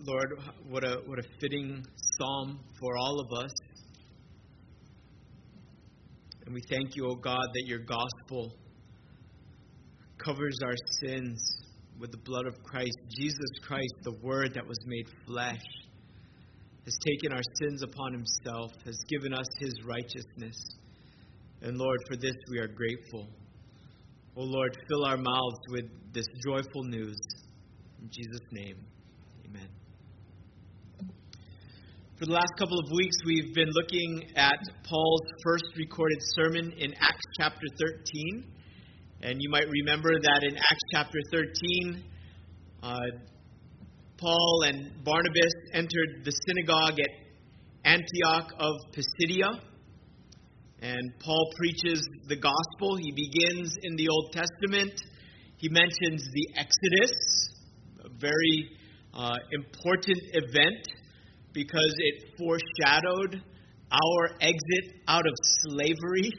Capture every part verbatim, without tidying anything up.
Lord, what a what a fitting psalm for all of us. And we thank you, O God, that your gospel covers our sins with the blood of Christ. Jesus Christ, the Word that was made flesh, has taken our sins upon himself, has given us his righteousness. And Lord, for this we are grateful. O Lord, fill our mouths with this joyful news. In Jesus' name, amen. For the last couple of weeks, we've been looking at Paul's first recorded sermon in Acts chapter thirteen. And you might remember that in Acts chapter thirteen, uh, Paul and Barnabas entered the synagogue at Antioch of Pisidia. And Paul preaches the gospel. He begins in the Old Testament. He mentions the Exodus, a very uh, important event because it foreshadowed our exit out of slavery.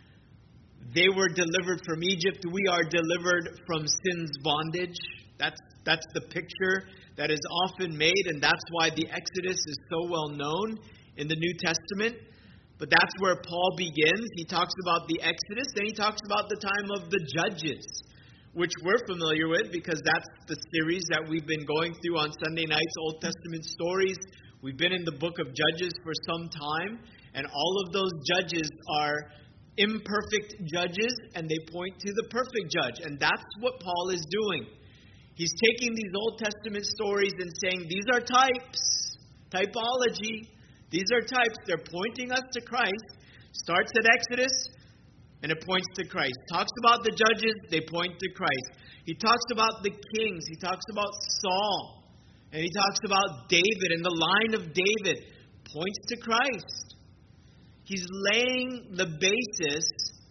They were delivered from Egypt. We are delivered from sin's bondage. That's that's the picture that is often made, and that's why the Exodus is so well known in the New Testament. But that's where Paul begins. He talks about the Exodus, then he talks about the time of the Judges, which we're familiar with because that's the series that we've been going through on Sunday nights, Old Testament stories. We've been in the book of Judges for some time, and all of those judges are imperfect judges, and they point to the perfect judge. And that's what Paul is doing. He's taking these Old Testament stories and saying, these are types, typology. These are types. They're pointing us to Christ. Starts at Exodus, and it points to Christ. Talks about the judges, they point to Christ. He talks about the kings. He talks about Saul. And he talks about David, and the line of David points to Christ. He's laying the basis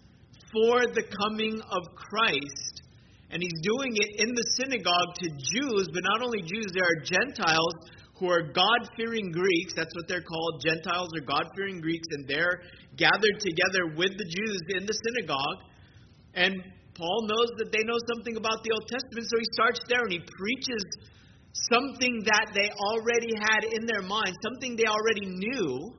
for the coming of Christ. And he's doing it in the synagogue to Jews, but not only Jews, there are Gentiles who are God-fearing Greeks. That's what they're called. Gentiles are God-fearing Greeks, and they're gathered together with the Jews in the synagogue. And Paul knows that they know something about the Old Testament, so he starts there and he preaches something that they already had in their mind, something they already knew.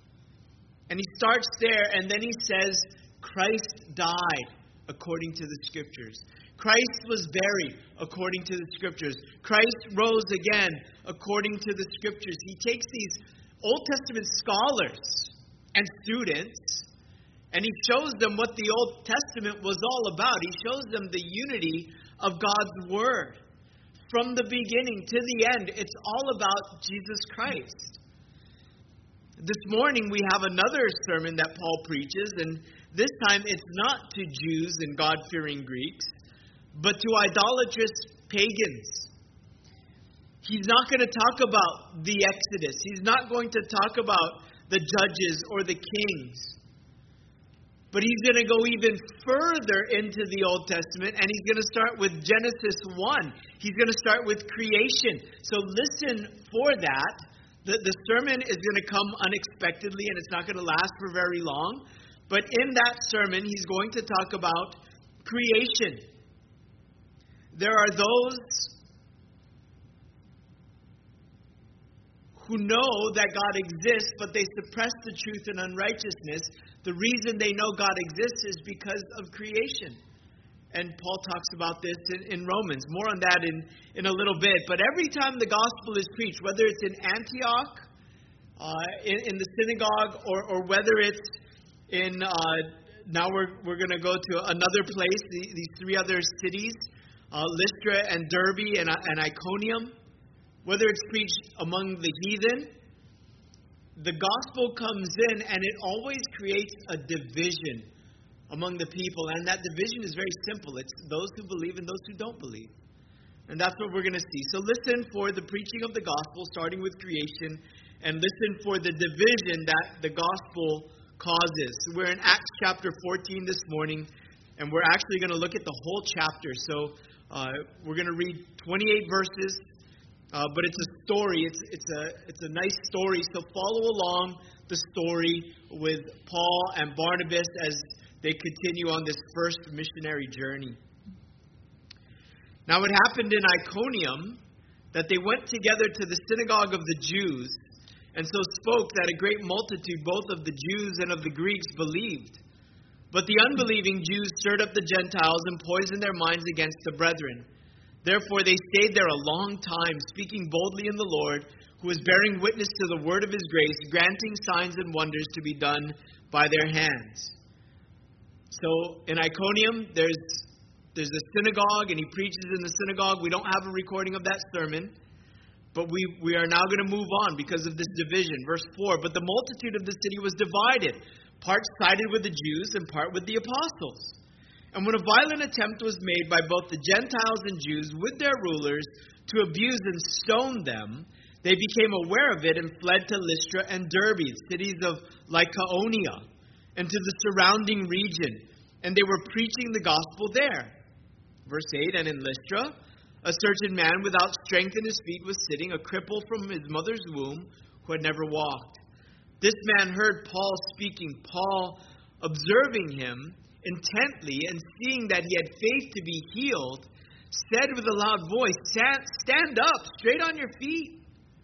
And he starts there, and then he says, Christ died according to the Scriptures. Christ was buried according to the Scriptures. Christ rose again according to the Scriptures. He takes these Old Testament scholars and students, and he shows them what the Old Testament was all about. He shows them the unity of God's Word. From the beginning to the end, it's all about Jesus Christ. This morning we have another sermon that Paul preaches, and this time it's not to Jews and God-fearing Greeks, but to idolatrous pagans. He's not going to talk about the Exodus. He's not going to talk about the judges or the kings. But he's going to go even further into the Old Testament, and he's going to start with Genesis one. He's going to start with creation. So listen for that. The, the sermon is going to come unexpectedly, and it's not going to last for very long. But in that sermon, he's going to talk about creation. There are those who know that God exists, but they suppress the truth in unrighteousness. The reason they know God exists is because of creation. And Paul talks about this in, in Romans. More on that in, in a little bit. But every time the gospel is preached, whether it's in Antioch, uh, in, in the synagogue, or, or whether it's in, uh, now we're, we're going to go to another place, the, these three other cities, uh, Lystra and Derbe and, and Iconium, whether it's preached among the heathen, the gospel comes in and it always creates a division among the people. And that division is very simple. It's those who believe and those who don't believe. And that's what we're going to see. So listen for the preaching of the gospel, starting with creation, and listen for the division that the gospel causes. We're in Acts chapter fourteen this morning, and we're actually going to look at the whole chapter. So uh, we're going to read twenty-eight verses. Uh, but it's a story. It's it's a it's a nice story. So follow along the story with Paul and Barnabas as they continue on this first missionary journey. Now it happened in Iconium that they went together to the synagogue of the Jews, and so spoke that a great multitude both of the Jews and of the Greeks believed. But the unbelieving Jews stirred up the Gentiles and poisoned their minds against the brethren. Therefore they stayed there a long time, speaking boldly in the Lord, who was bearing witness to the word of his grace, granting signs and wonders to be done by their hands. So in Iconium, there's there's a synagogue, and he preaches in the synagogue. We don't have a recording of that sermon, but we, we are now going to move on because of this division. Verse four, but the multitude of the city was divided. Part sided with the Jews and part with the apostles. And when a violent attempt was made by both the Gentiles and Jews with their rulers to abuse and stone them, they became aware of it and fled to Lystra and Derbe, cities of Lycaonia, and to the surrounding region. And they were preaching the gospel there. Verse eight, and in Lystra, a certain man without strength in his feet was sitting, a cripple from his mother's womb, who had never walked. This man heard Paul speaking. Paul, observing him intently and seeing that he had faith to be healed, said with a loud voice, stand, stand up, straight on your feet.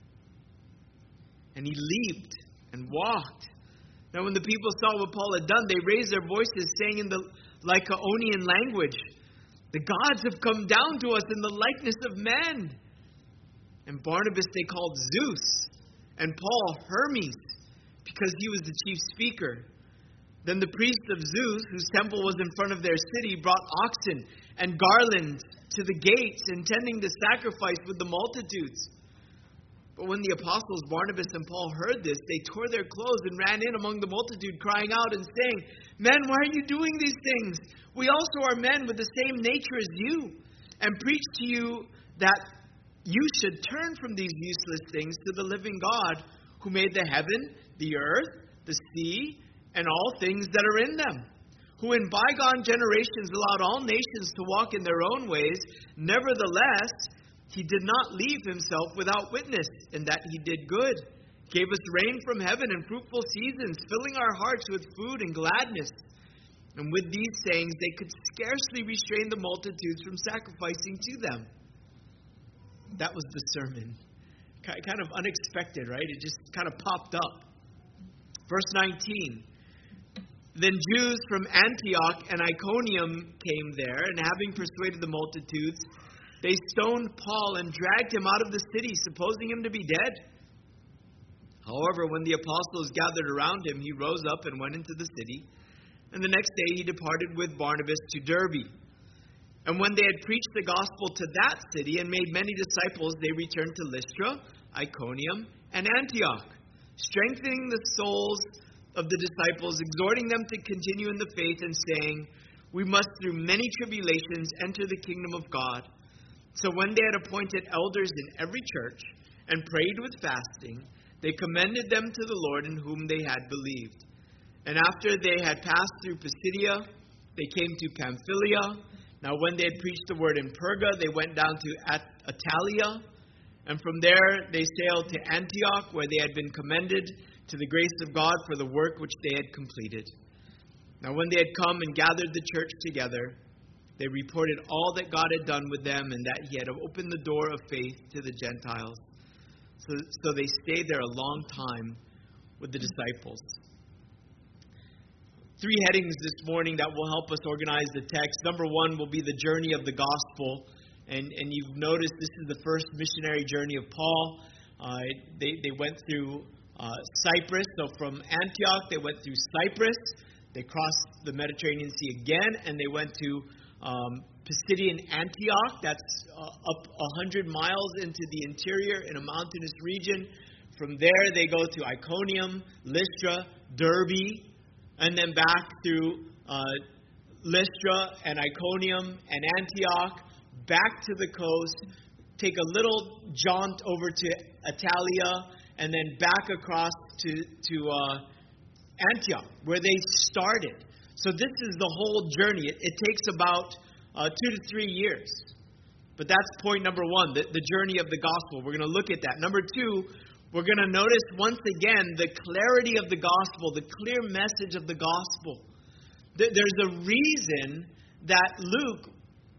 And he leaped and walked. Now when the people saw what Paul had done, they raised their voices, saying in the Lycaonian language, the gods have come down to us in the likeness of men. And Barnabas they called Zeus, and Paul Hermes, because he was the chief speaker. Then the priests of Zeus, whose temple was in front of their city, brought oxen and garlands to the gates, intending to sacrifice with the multitudes. But when the apostles Barnabas and Paul heard this, they tore their clothes and ran in among the multitude, crying out and saying, men, why are you doing these things? We also are men with the same nature as you, and preach to you that you should turn from these useless things to the living God, who made the heaven, the earth, the sea, and all things that are in them, who in bygone generations allowed all nations to walk in their own ways. Nevertheless, he did not leave himself without witness, in that he did good, gave us rain from heaven and fruitful seasons, filling our hearts with food and gladness. And with these sayings, they could scarcely restrain the multitudes from sacrificing to them. That was the sermon. Kind of unexpected, right? It just kind of popped up. Verse nineteen. Then Jews from Antioch and Iconium came there, and having persuaded the multitudes, they stoned Paul and dragged him out of the city, supposing him to be dead. However, when the apostles gathered around him, he rose up and went into the city. And the next day he departed with Barnabas to Derbe. And when they had preached the gospel to that city and made many disciples, they returned to Lystra, Iconium, and Antioch, strengthening the souls of the disciples, exhorting them to continue in the faith, and saying, we must through many tribulations enter the kingdom of God. So when they had appointed elders in every church and prayed with fasting, they commended them to the Lord in whom they had believed. And after they had passed through Pisidia, they came to Pamphylia. Now when they had preached the word in Perga, they went down to At- Attalia. And from there they sailed to Antioch, where they had been commended to the grace of God for the work which they had completed. Now when they had come and gathered the church together, they reported all that God had done with them, and that he had opened the door of faith to the Gentiles. So, so they stayed there a long time with the disciples. Three headings this morning that will help us organize the text. Number one will be the journey of the gospel. And, and you've noticed this is the first missionary journey of Paul. Uh, they, they went through uh, Cyprus. So from Antioch, they went through Cyprus. They crossed the Mediterranean Sea again, and they went to um, Pisidian Antioch. That's uh, up one hundred miles into the interior in a mountainous region. From there, they go to Iconium, Lystra, Derbe, and then back through uh, Lystra and Iconium and Antioch, back to the coast, take a little jaunt over to Attalia, and then back across to, to uh, Antioch, where they started. So this is the whole journey. It, it takes about uh, two to three years. But that's point number one, the, the journey of the gospel. We're going to look at that. Number two, we're going to notice once again the clarity of the gospel, the clear message of the gospel. There's a reason that Luke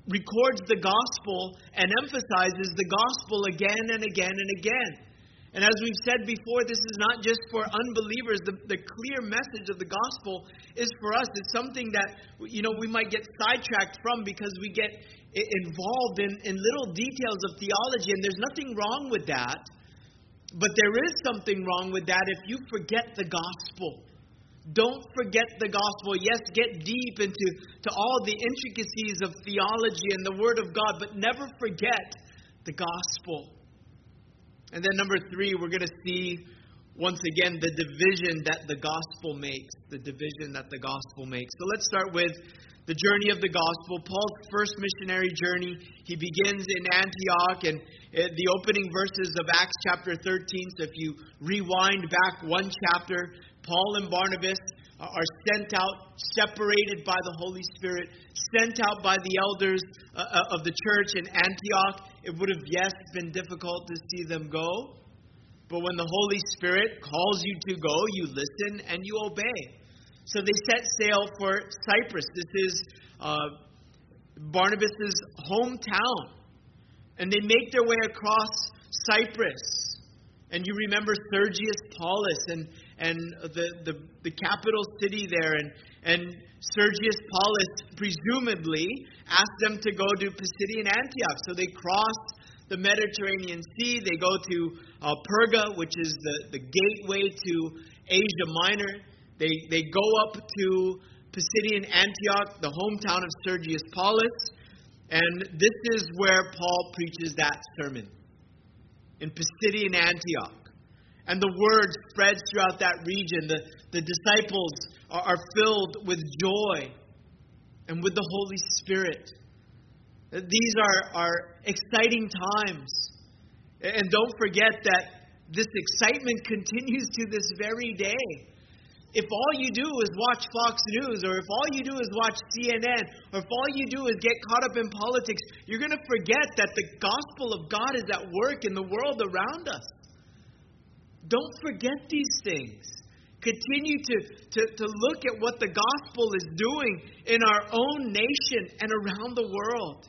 records the gospel and emphasizes the gospel again and again and again. And as we've said before, this is not just for unbelievers. The, the clear message of the gospel is for us. It's something that, you know, we might get sidetracked from because we get involved in, in little details of theology, and there's nothing wrong with that. But there is something wrong with that if you forget the gospel. Don't forget the gospel. Yes, get deep into to all the intricacies of theology and the Word of God, but never forget the gospel. And then number three, we're going to see once again the division that the gospel makes. The division that the gospel makes. So let's start with the journey of the gospel. Paul's first missionary journey. He begins in Antioch, and the opening verses of Acts chapter thirteen. So if you rewind back one chapter, Paul and Barnabas are sent out, separated by the Holy Spirit, sent out by the elders uh, of the church in Antioch. It would have, yes, been difficult to see them go. But when the Holy Spirit calls you to go, you listen and you obey. So they set sail for Cyprus. This is uh, Barnabas' hometown. And they make their way across Cyprus. And you remember Sergius Paulus and, and the, the, the capital city there. And, and Sergius Paulus presumably asked them to go to Pisidian Antioch. So they cross the Mediterranean Sea. They go to uh, Perga, which is the, the gateway to Asia Minor. They, they go up to Pisidian Antioch, the hometown of Sergius Paulus. And this is where Paul preaches that sermon, in Pisidian Antioch. And the word spreads throughout that region. The, the disciples are, are filled with joy and with the Holy Spirit. These are, are exciting times. And don't forget that this excitement continues to this very day. If all you do is watch Fox News, or if all you do is watch C N N, or if all you do is get caught up in politics, you're going to forget that the gospel of God is at work in the world around us. Don't forget these things. Continue to, to, to look at what the gospel is doing in our own nation and around the world.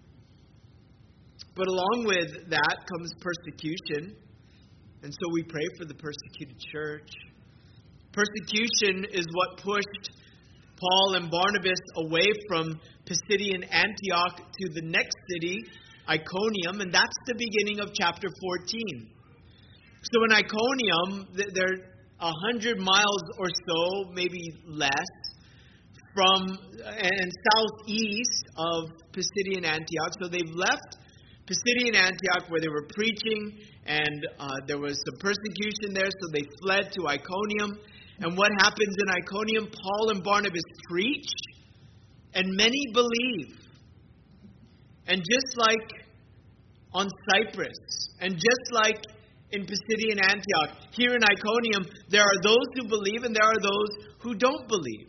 But along with that comes persecution. And so we pray for the persecuted church. Persecution is what pushed Paul and Barnabas away from Pisidian Antioch to the next city, Iconium, and that's the beginning of chapter fourteen. So in Iconium, they're a hundred miles or so, maybe less, from and southeast of Pisidian Antioch. So they've left Pisidian Antioch where they were preaching, and uh, there was some persecution there, so they fled to Iconium. And what happens in Iconium? Paul and Barnabas preach, and many believe. And just like on Cyprus, and just like in Pisidian Antioch, here in Iconium, there are those who believe and there are those who don't believe.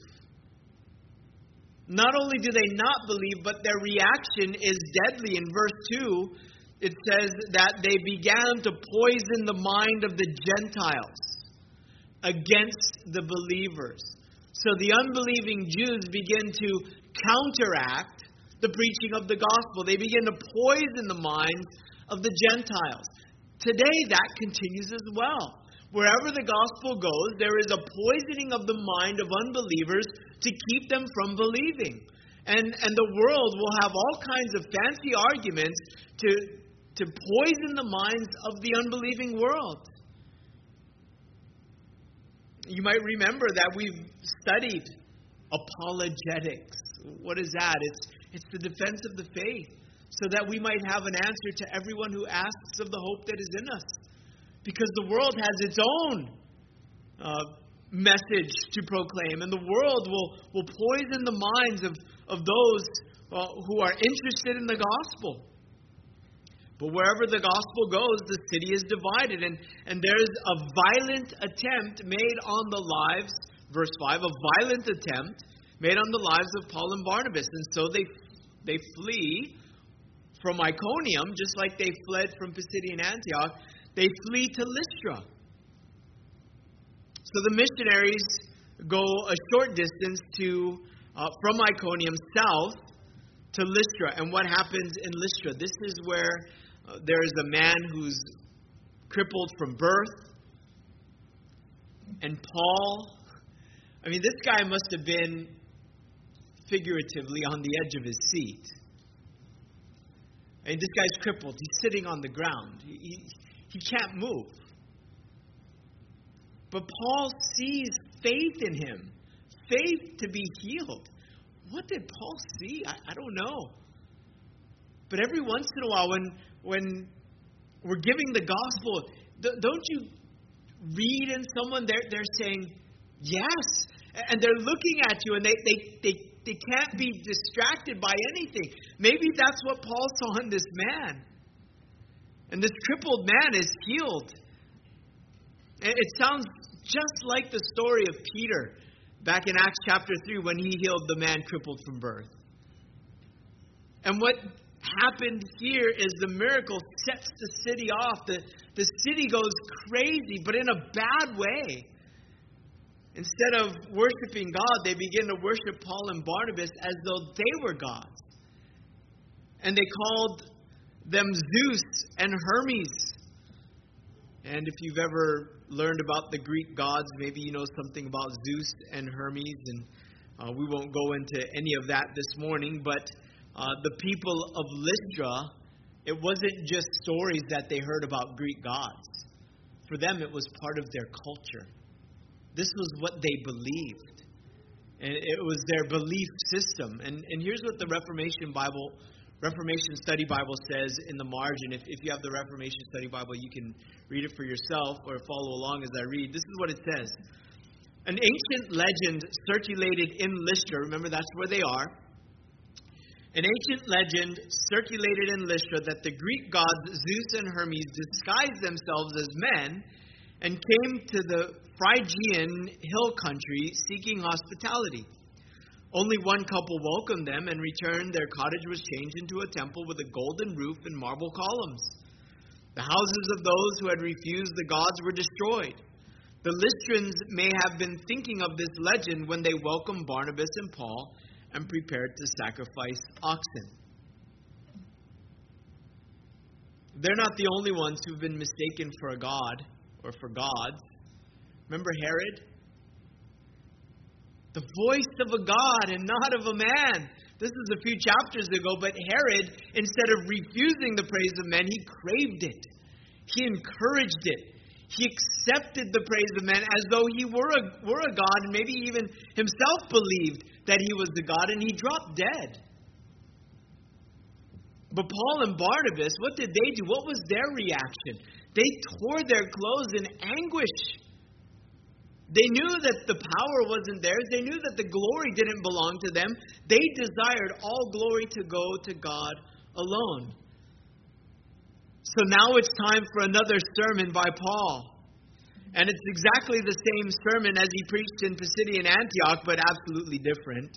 Not only do they not believe, but their reaction is deadly. In verse two, it says that they began to poison the mind of the Gentiles against the believers. So the unbelieving Jews begin to counteract the preaching of the gospel. They begin to poison the minds of the Gentiles. Today that continues as well. Wherever the gospel goes, there is a poisoning of the mind of unbelievers to keep them from believing. And, and the world will have all kinds of fancy arguments to, to poison the minds of the unbelieving world. You might remember that we've studied apologetics. What is that? It's, it's the defense of the faith, so that we might have an answer to everyone who asks of the hope that is in us. Because the world has its own uh, message to proclaim, and the world will, will poison the minds of, of those uh, who are interested in the gospel. But wherever the gospel goes, the city is divided, and, and there's a violent attempt made on the lives, verse five, a violent attempt made on the lives of Paul and Barnabas. And so they they flee from Iconium, just like they fled from Pisidian Antioch. They flee to Lystra. So the missionaries go a short distance to uh, from Iconium south to Lystra. And what happens in Lystra? This is where uh, there is a man who's crippled from birth. And Paul, I mean, this guy must have been figuratively on the edge of his seat. I mean, this guy's crippled. He's sitting on the ground. He, he, he can't move. But Paul sees faith in him. Faith to be healed. What did Paul see? I, I don't know. But every once in a while, when when we're giving the gospel, don't you read in someone, they're, they're saying, yes. And they're looking at you, and they, they, they, they can't be distracted by anything. Maybe that's what Paul saw in this man. And this crippled man is healed. It sounds just like the story of Peter back in Acts chapter three when he healed the man crippled from birth. And what happened here is the miracle sets the city off. The, the city goes crazy, but in a bad way. Instead of worshiping God, they begin to worship Paul and Barnabas as though they were gods. And they called them Zeus and Hermes. And if you've ever learned about the Greek gods, maybe you know something about Zeus and Hermes. And uh, we won't go into any of that this morning. But uh, the people of Lystra, it wasn't just stories that they heard about Greek gods. For them, it was part of their culture. This was what they believed. And it was their belief system. And, and here's what the Reformation Bible, Reformation Study Bible says in the margin. If, if you have the Reformation Study Bible, you can read it for yourself or follow along as I read. This is what it says. An ancient legend circulated in Lystra. Remember, that's where they are. An ancient legend circulated in Lystra that the Greek gods Zeus and Hermes disguised themselves as men and came to the Phrygian hill country seeking hospitality. Only one couple welcomed them. In return, their cottage was changed into a temple with a golden roof and marble columns. The houses of those who had refused the gods were destroyed. The Lystrans may have been thinking of this legend when they welcomed Barnabas and Paul and prepared to sacrifice oxen. They're not the only ones who've been mistaken for a god or for gods. Remember Herod? The voice of a god and not of a man. This is a few chapters ago, but Herod, instead of refusing the praise of men, he craved it. He encouraged it. He accepted the praise of men as though he were a, were a god, and maybe even himself believed that he was the god, and he dropped dead. But Paul and Barnabas, what did they do? What was their reaction? They tore their clothes in anguish. They knew that the power wasn't theirs. They knew that the glory didn't belong to them. They desired all glory to go to God alone. So now it's time for another sermon by Paul. And it's exactly the same sermon as he preached in Pisidian Antioch, but absolutely different.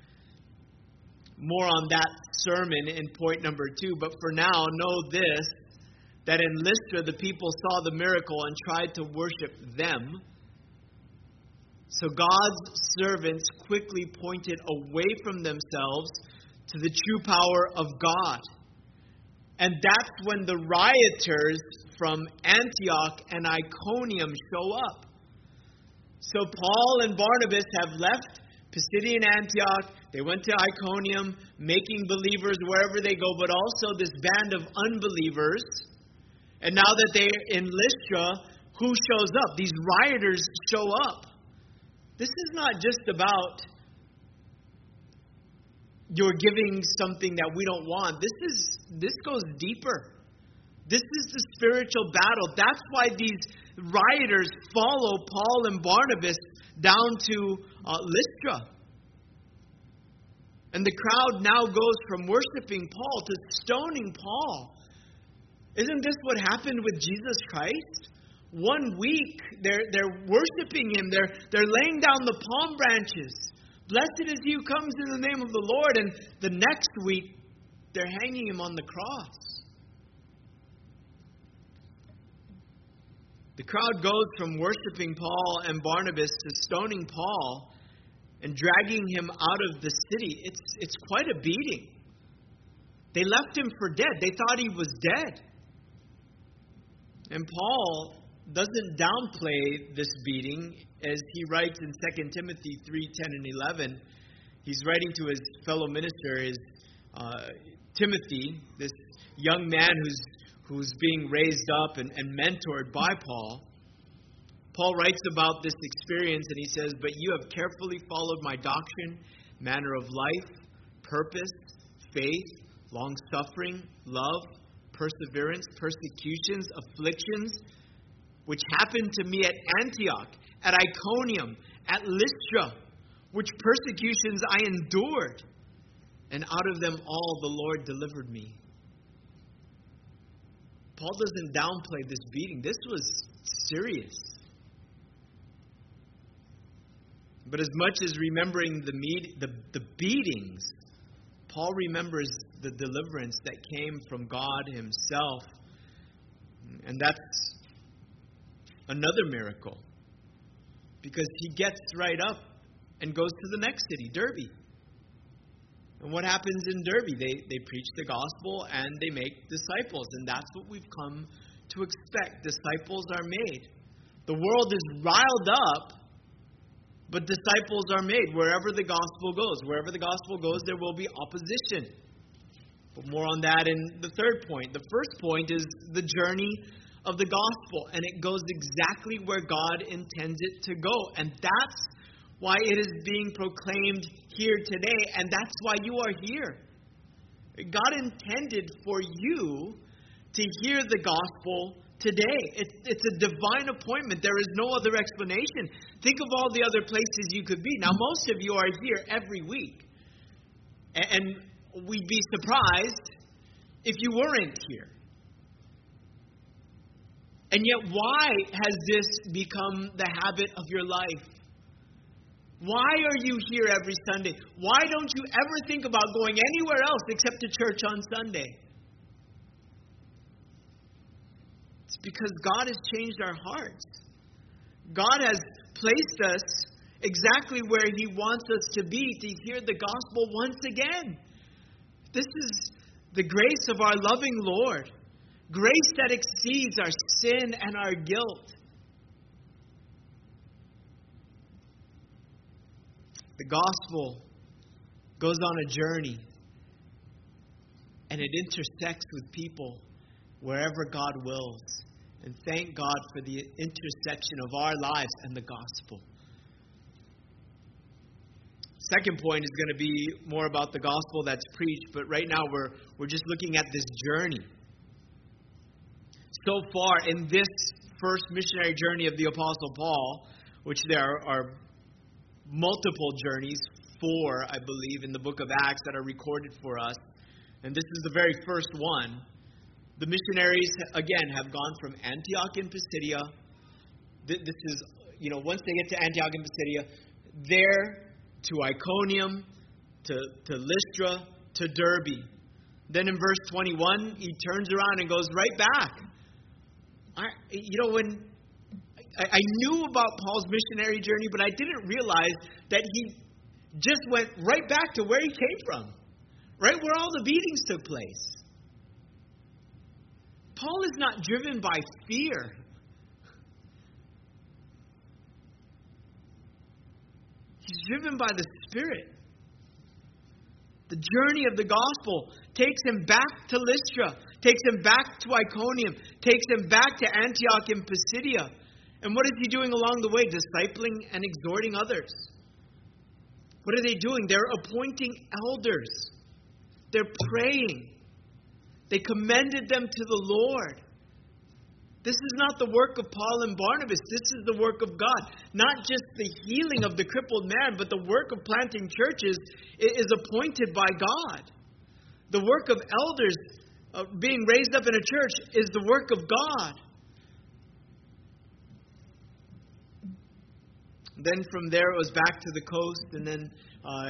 More on that sermon in point number two. But for now, know this, that in Lystra the people saw the miracle and tried to worship them. So God's servants quickly pointed away from themselves to the true power of God. And that's when the rioters from Antioch and Iconium show up. So Paul and Barnabas have left Pisidian Antioch. They went to Iconium, making believers wherever they go, but also this band of unbelievers. And now that they're in Lystra, who shows up? These rioters show up. This is not just about you're giving something that we don't want. This is this goes deeper. This is the spiritual battle. That's why these rioters follow Paul and Barnabas down to uh, Lystra. And the crowd now goes from worshiping Paul to stoning Paul. Isn't this what happened with Jesus Christ? One week, they're, they're worshiping him. They're, they're laying down the palm branches. Blessed is he who comes in the name of the Lord. And the next week, they're hanging him on the cross. The crowd goes from worshiping Paul and Barnabas to stoning Paul and dragging him out of the city. It's, it's quite a beating. They left him for dead. They thought he was dead. And Paul doesn't downplay this beating as he writes in Second Timothy three, ten, and eleven. He's writing to his fellow minister, his uh, Timothy, this young man who's who's being raised up and, and mentored by Paul. Paul writes about this experience and he says, "But you have carefully followed my doctrine, manner of life, purpose, faith, long-suffering, love, perseverance, persecutions, afflictions, which happened to me at Antioch, at Iconium, at Lystra, which persecutions I endured, and out of them all the Lord delivered me." Paul doesn't downplay this beating. This was serious. But as much as remembering the, meet, the, the beatings, Paul remembers the deliverance that came from God himself. And that's another miracle. Because he gets right up and goes to the next city, Derbe. And what happens in Derbe? They, they preach the gospel and they make disciples. And that's what we've come to expect. Disciples are made. The world is riled up, but disciples are made wherever the gospel goes. Wherever the gospel goes, there will be opposition. But more on that in the third point. The first point is the journey of the gospel. And it goes exactly where God intends it to go. And that's why it is being proclaimed here today. And that's why you are here. God intended for you to hear the gospel today. It's, it's a divine appointment. There is no other explanation. Think of all the other places you could be. Now, most of you are here every week. And we'd be surprised if you weren't here. And yet, why has this become the habit of your life? Why are you here every Sunday? Why don't you ever think about going anywhere else except to church on Sunday? It's because God has changed our hearts. God has placed us exactly where He wants us to be to hear the gospel once again. This is the grace of our loving Lord. Grace that exceeds our sin and our guilt. The gospel goes on a journey and it intersects with people wherever God wills. And thank God for the intersection of our lives and the gospel. Second point is going to be more about the gospel that's preached, but right now we're we're just looking at this journey. So far in this first missionary journey of the Apostle Paul, which there are, are multiple journeys, four, I believe, in the book of Acts that are recorded for us, and this is the very first one. The missionaries, again, have gone from Antioch in Pisidia. This is, you know, once they get to Antioch in Pisidia, there to Iconium, to, to Lystra, to Derbe. Then in verse twenty-one, he turns around and goes right back. I, you know, when I, I knew about Paul's missionary journey, but I didn't realize that he just went right back to where he came from, right where all the beatings took place. Paul is not driven by fear. He's driven by the Spirit. The journey of the gospel takes him back to Lystra, takes him back to Iconium, takes him back to Antioch in Pisidia. And what is he doing along the way? Discipling and exhorting others. What are they doing? They're appointing elders. They're praying. They commended them to the Lord. This is not the work of Paul and Barnabas. This is the work of God. Not just the healing of the crippled man, but the work of planting churches is appointed by God. The work of elders uh, being raised up in a church is the work of God. Then from there it was back to the coast, and then uh,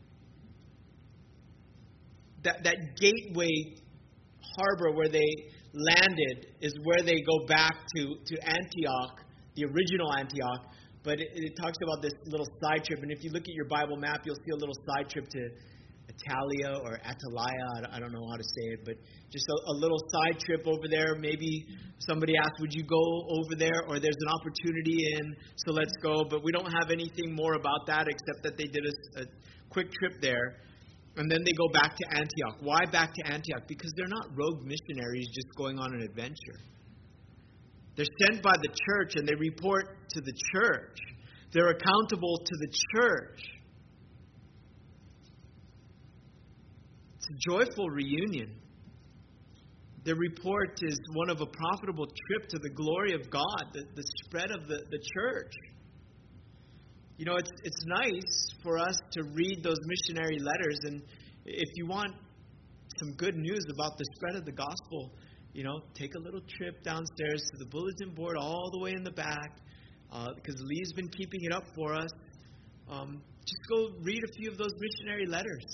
that that gateway harbor where they landed is where they go back to, to Antioch, the original Antioch. But it, it talks about this little side trip. And if you look at your Bible map, you'll see a little side trip to, I Atalia or Atalia, I don't know how to say it, but just a, a little side trip over there. Maybe somebody asked, would you go over there? Or there's an opportunity in, so let's go. But we don't have anything more about that except that they did a, a quick trip there. And then they go back to Antioch. Why back to Antioch? Because they're not rogue missionaries just going on an adventure. They're sent by the church and they report to the church. They're accountable to the church. It's a joyful reunion. The report is one of a profitable trip to the glory of God, the, the spread of the, the church. You know, it's it's nice for us to read those missionary letters, and if you want some good news about the spread of the gospel, you know, take a little trip downstairs to the bulletin board all the way in the back, uh, because Lee's been keeping it up for us. Um, just go read a few of those missionary letters.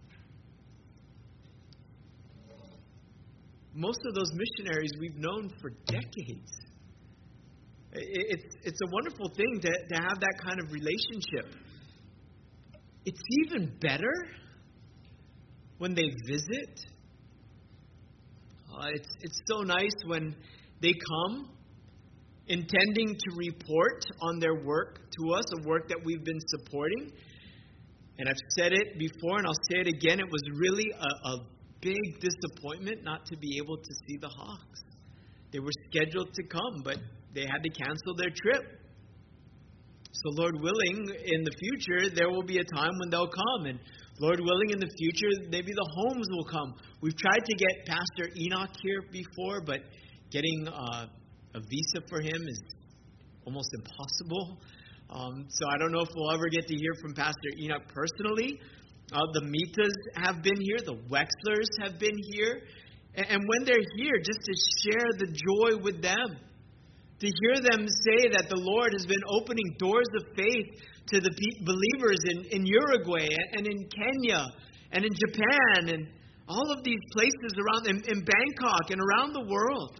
Most of those missionaries we've known for decades. It's it's a wonderful thing to, to have that kind of relationship. It's even better when they visit. Uh, it's it's so nice when they come intending to report on their work to us, a work that we've been supporting. And I've said it before and I'll say it again, it was really a, a big disappointment not to be able to see the Hawks. They were scheduled to come, but they had to cancel their trip. So Lord willing, in the future, there will be a time when they'll come. And Lord willing, in the future, maybe the Holmes will come. We've tried to get Pastor Enoch here before, but getting uh, a visa for him is almost impossible. Um, so I don't know if we'll ever get to hear from Pastor Enoch personally. Uh, the Mitas have been here. The Wexlers have been here. And, and when they're here, just to share the joy with them. To hear them say that the Lord has been opening doors of faith to the pe- believers in, in Uruguay and in Kenya and in Japan and all of these places around, in, in Bangkok and around the world.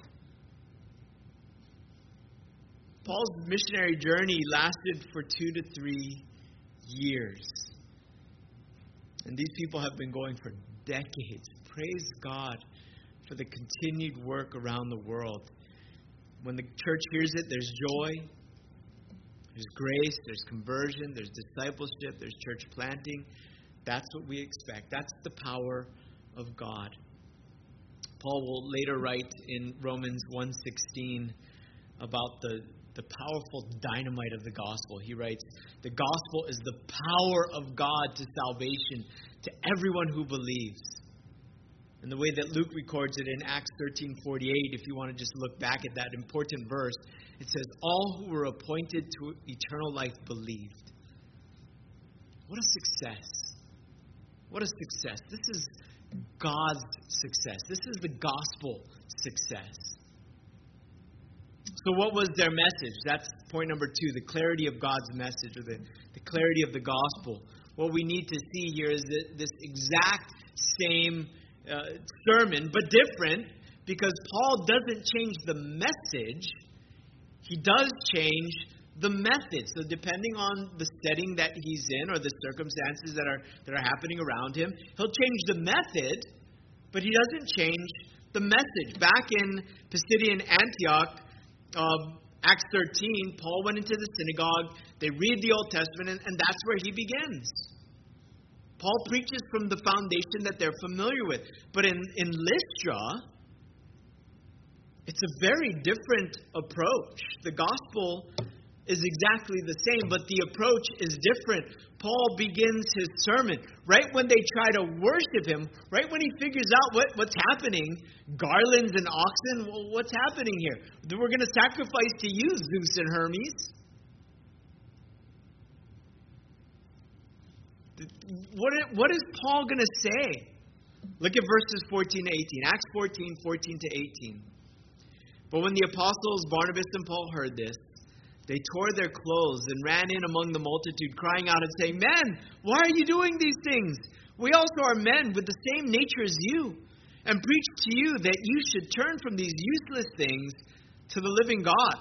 Paul's missionary journey lasted for two to three years. And these people have been going for decades. Praise God for the continued work around the world. When the church hears it, there's joy, there's grace, there's conversion, there's discipleship, there's church planting. That's what we expect. That's the power of God. Paul will later write in Romans one sixteen about the, the powerful dynamite of the gospel. He writes, the gospel is the power of God to salvation to everyone who believes. And the way that Luke records it in Acts thirteen forty-eight, if you want to just look back at that important verse, it says, all who were appointed to eternal life believed. What a success. What a success. This is God's success. This is the gospel success. So what was their message? That's point number two, the clarity of God's message, or the, the clarity of the gospel. What we need to see here is that this exact same Uh, sermon, but different, because Paul doesn't change the message, he does change the method. So depending on the setting that he's in or the circumstances that are that are happening around him, he'll change the method, but he doesn't change the message. Back in Pisidian Antioch, uh, Acts thirteen, Paul went into the synagogue, they read the Old Testament, and, and that's where he begins. Paul preaches from the foundation that they're familiar with. But in, in Lystra, it's a very different approach. The gospel is exactly the same, but the approach is different. Paul begins his sermon right when they try to worship him, right when he figures out what, what's happening. Garlands and oxen, well, what's happening here? We're going to sacrifice to you, Zeus and Hermes. What, what is Paul going to say? Look at verses fourteen to eighteen. Acts fourteen, fourteen to eighteen. But when the apostles Barnabas and Paul heard this, they tore their clothes and ran in among the multitude, crying out and saying, Men, why are you doing these things? We also are men with the same nature as you, and preach to you that you should turn from these useless things to the living God.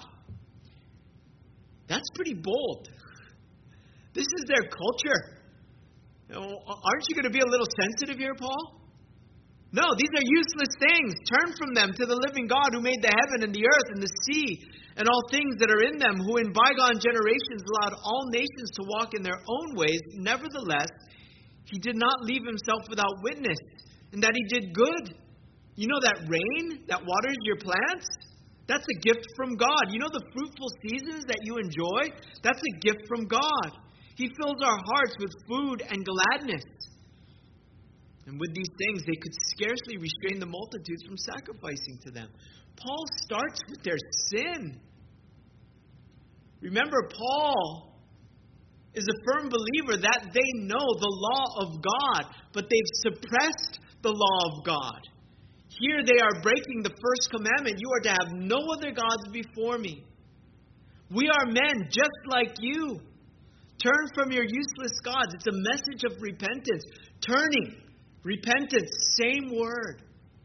That's pretty bold. This is their culture. Aren't you going to be a little sensitive here, Paul? No, these are useless things. Turn from them to the living God who made the heaven and the earth and the sea and all things that are in them, who in bygone generations allowed all nations to walk in their own ways. Nevertheless, he did not leave himself without witness, and that he did good. You know that rain that waters your plants? That's a gift from God. You know the fruitful seasons that you enjoy? That's a gift from God. He fills our hearts with food and gladness. And with these things, they could scarcely restrain the multitudes from sacrificing to them. Paul starts with their sin. Remember, Paul is a firm believer that they know the law of God, but they've suppressed the law of God. Here they are breaking the first commandment. You are to have no other gods before me. We are men just like you. Turn from your useless gods. It's a message of repentance. Turning. Repentance. Same word.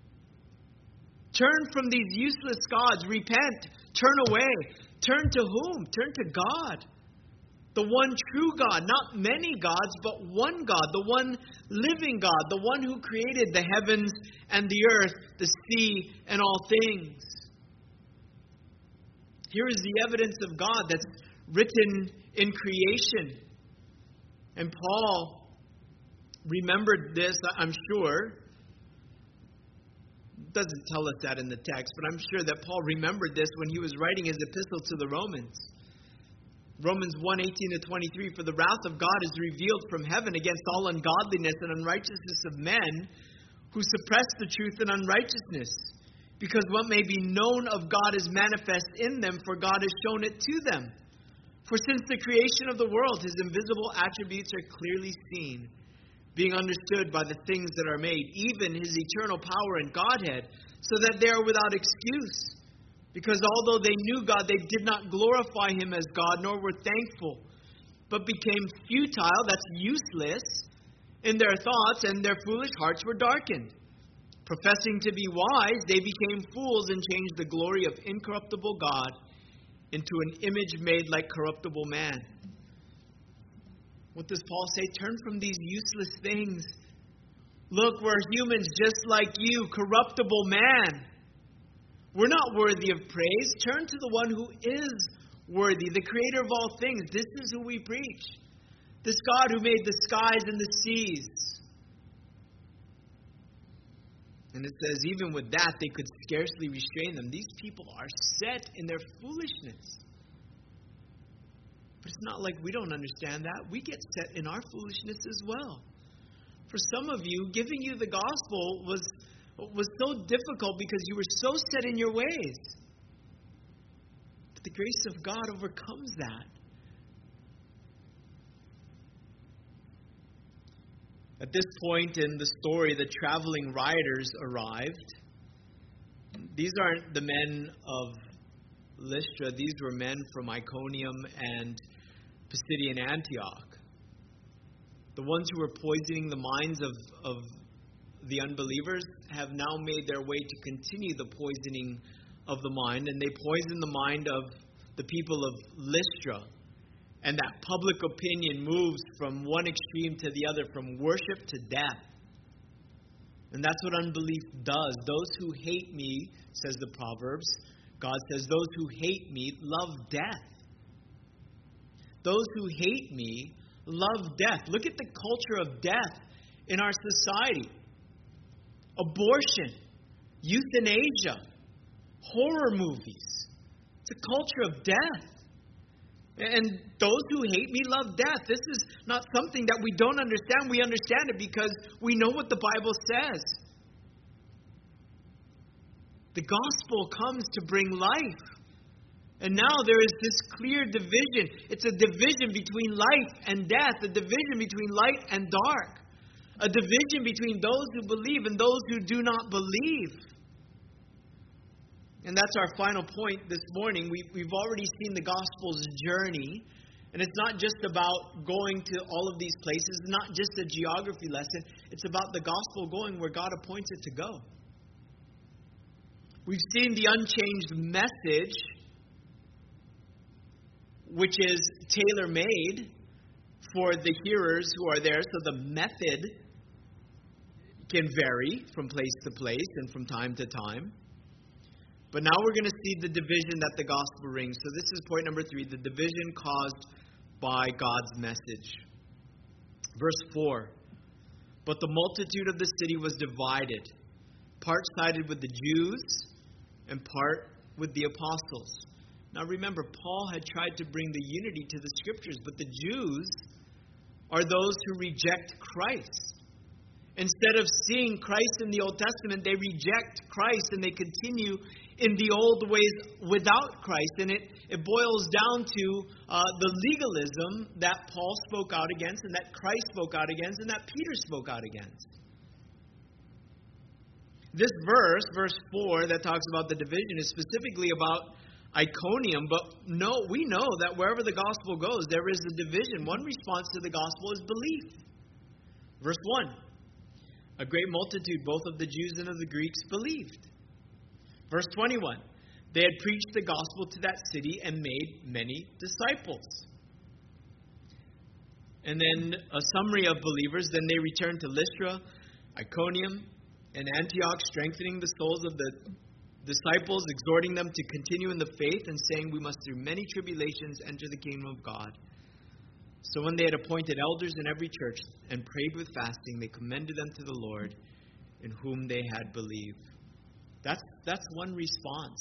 Turn from these useless gods. Repent. Turn away. Turn to whom? Turn to God. The one true God. Not many gods, but one God. The one living God. The one who created the heavens and the earth, the sea, and all things. Here is the evidence of God that's written in creation. And Paul remembered this, I'm sure. It doesn't tell us that in the text, but I'm sure that Paul remembered this when he was writing his epistle to the Romans. Romans one, eighteen to twenty-three, for the wrath of God is revealed from heaven against all ungodliness and unrighteousness of men who suppress the truth in unrighteousness, because what may be known of God is manifest in them, for God has shown it to them. For since the creation of the world, his invisible attributes are clearly seen, being understood by the things that are made, even his eternal power and Godhead, so that they are without excuse. Because although they knew God, they did not glorify him as God, nor were thankful, but became futile, that's useless, in their thoughts, and their foolish hearts were darkened. Professing to be wise, they became fools and changed the glory of incorruptible God into an image made like corruptible man. What does Paul say? Turn from these useless things. Look, we're humans just like you, corruptible man. We're not worthy of praise. Turn to the one who is worthy, the creator of all things. This is who we preach. This God who made the skies and the seas. And it says, even with that, they could scarcely restrain them. These people are set in their foolishness. But it's not like we don't understand that. We get set in our foolishness as well. For some of you, giving you the gospel was, was so difficult because you were so set in your ways. But the grace of God overcomes that. At this point in the story, the traveling rioters arrived. These aren't the men of Lystra. These were men from Iconium and Pisidian Antioch. The ones who were poisoning the minds of, of the unbelievers have now made their way to continue the poisoning of the mind, and they poison the mind of the people of Lystra. And that public opinion moves from one extreme to the other, from worship to death. And that's what unbelief does. Those who hate me, says the Proverbs, God says, those who hate me love death. Those who hate me love death. Look at the culture of death in our society. Abortion, euthanasia, horror movies. It's a culture of death. And those who hate me love death. This is not something that we don't understand. We understand it because we know what the Bible says. The gospel comes to bring life. And now there is this clear division. It's a division between life and death, a division between light and dark, a division between those who believe and those who do not believe. And that's our final point this morning. We, we've already seen the gospel's journey. And it's not just about going to all of these places. It's not just a geography lesson. It's about the gospel going where God appoints it to go. We've seen the unchanged message, which is tailor-made for the hearers who are there, so the method can vary from place to place and from time to time. But now we're going to see the division that the gospel brings. So this is point number three, the division caused by God's message. Verse four, but the multitude of the city was divided. Part sided with the Jews and part with the apostles. Now remember, Paul had tried to bring the unity to the scriptures, but the Jews are those who reject Christ. Instead of seeing Christ in the Old Testament, they reject Christ and they continue in the old ways without Christ. And it, it boils down to uh, the legalism that Paul spoke out against and that Christ spoke out against and that Peter spoke out against. This verse, verse four, that talks about the division is specifically about Iconium, but no, we know that wherever the gospel goes, there is a division. One response to the gospel is belief. Verse one, a great multitude, both of the Jews and of the Greeks, believed. Verse twenty-one, they had preached the gospel to that city and made many disciples. And then a summary of believers, then they returned to Lystra, Iconium, and Antioch, strengthening the souls of the disciples, exhorting them to continue in the faith, and saying, we must through many tribulations enter the kingdom of God. So when they had appointed elders in every church and prayed with fasting, they commended them to the Lord in whom they had believed. That's, that's one response.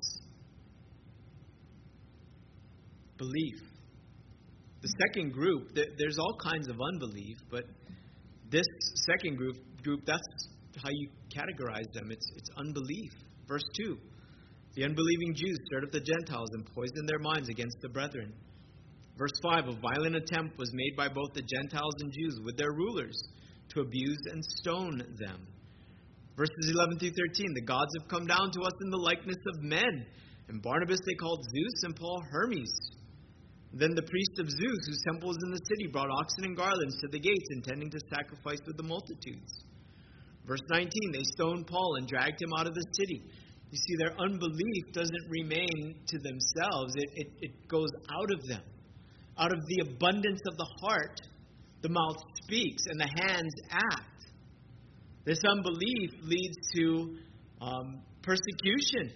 Belief. The second group, there's all kinds of unbelief, but this second group, group that's how you categorize them. It's, it's unbelief. Verse two, the unbelieving Jews stirred up the Gentiles and poisoned their minds against the brethren. Verse five, a violent attempt was made by both the Gentiles and Jews with their rulers to abuse and stone them. Verses eleven through thirteen, the gods have come down to us in the likeness of men. And Barnabas they called Zeus and Paul Hermes. Then the priest of Zeus, whose temple was in the city, brought oxen and garlands to the gates, intending to sacrifice with the multitudes. Verse nineteen, they stoned Paul and dragged him out of the city. You see, their unbelief doesn't remain to themselves. It, it, it goes out of them. Out of the abundance of the heart, the mouth speaks and the hands act. This unbelief leads to um, persecution.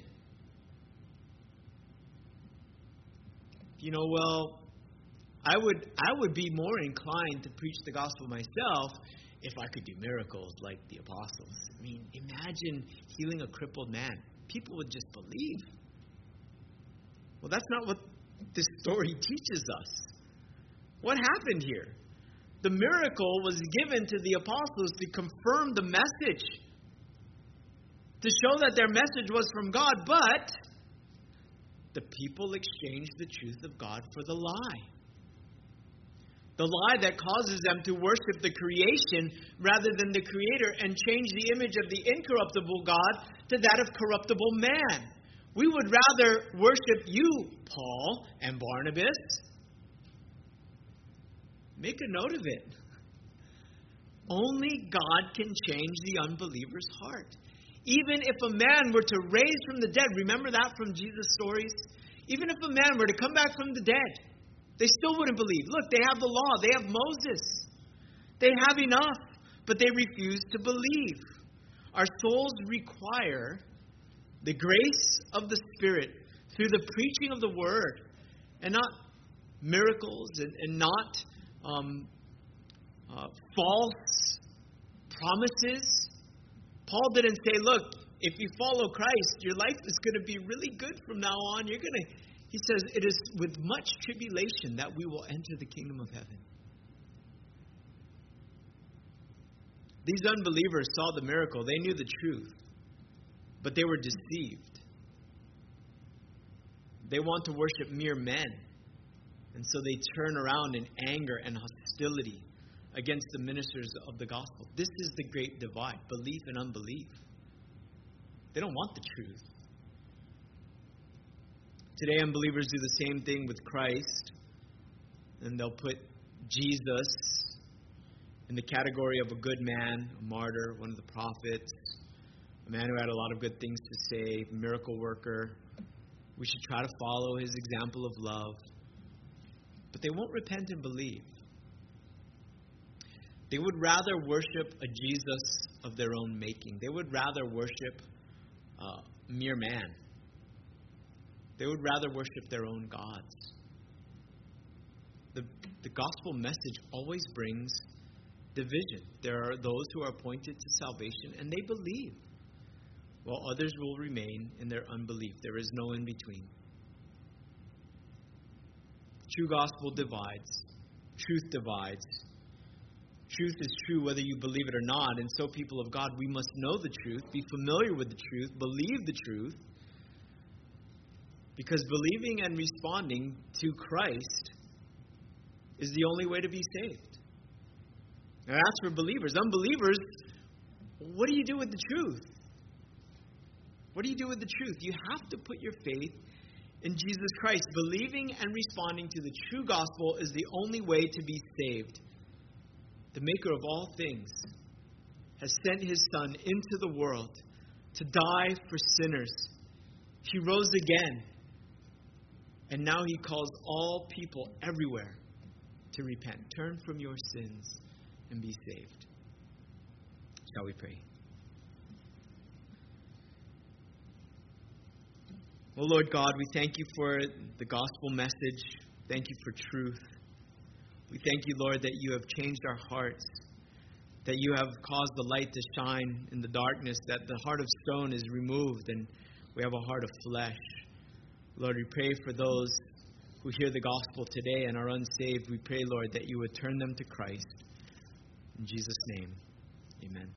You know, well, I would I would be more inclined to preach the gospel myself if I could do miracles like the apostles. I mean, imagine healing a crippled man. People would just believe. Well, that's not what this story teaches us. What happened here? The miracle was given to the apostles to confirm the message, to show that their message was from God, but the people exchanged the truth of God for the lie. The lie that causes them to worship the creation rather than the Creator and change the image of the incorruptible God to that of corruptible man. We would rather worship you, Paul and Barnabas. Make a note of it. Only God can change the unbeliever's heart. Even if a man were to raise from the dead, remember that from Jesus' stories? Even if a man were to come back from the dead, they still wouldn't believe. Look, they have the law. They have Moses. They have enough, but they refuse to believe. Our souls require the grace of the Spirit through the preaching of the Word, and not miracles and, and not um, uh, false promises. Paul didn't say, look, if you follow Christ, your life is going to be really good from now on. You're going to, he says, it is with much tribulation that we will enter the kingdom of heaven. These unbelievers saw the miracle. They knew the truth, but they were deceived. They want to worship mere men. And so they turn around in anger and hostility against the ministers of the gospel. This is the great divide, belief and unbelief. They don't want the truth. Today, unbelievers do the same thing with Christ, and they'll put Jesus in the category of a good man, a martyr, one of the prophets, a man who had a lot of good things to say, miracle worker. We should try to follow his example of love. But they won't repent and believe. They would rather worship a Jesus of their own making. They would rather worship a mere man. They would rather worship their own gods. The, the gospel message always brings division. There are those who are appointed to salvation and they believe, while others will remain in their unbelief. There is no in between. True gospel divides. Truth divides. Truth is true whether you believe it or not. And so, people of God, we must know the truth, be familiar with the truth, believe the truth. Because believing and responding to Christ is the only way to be saved. Now, that's for believers. Unbelievers, what do you do with the truth? What do you do with the truth? You have to put your faith in Jesus Christ. Believing and responding to the true gospel is the only way to be saved. The maker of all things has sent his Son into the world to die for sinners. He rose again. And now he calls all people everywhere to repent. Turn from your sins and be saved. Shall we pray? Well, Lord God, we thank you for the gospel message. Thank you for truth. We thank you, Lord, that you have changed our hearts, that you have caused the light to shine in the darkness, that the heart of stone is removed and we have a heart of flesh. Lord, we pray for those who hear the gospel today and are unsaved. We pray, Lord, that you would turn them to Christ. In Jesus' name, amen.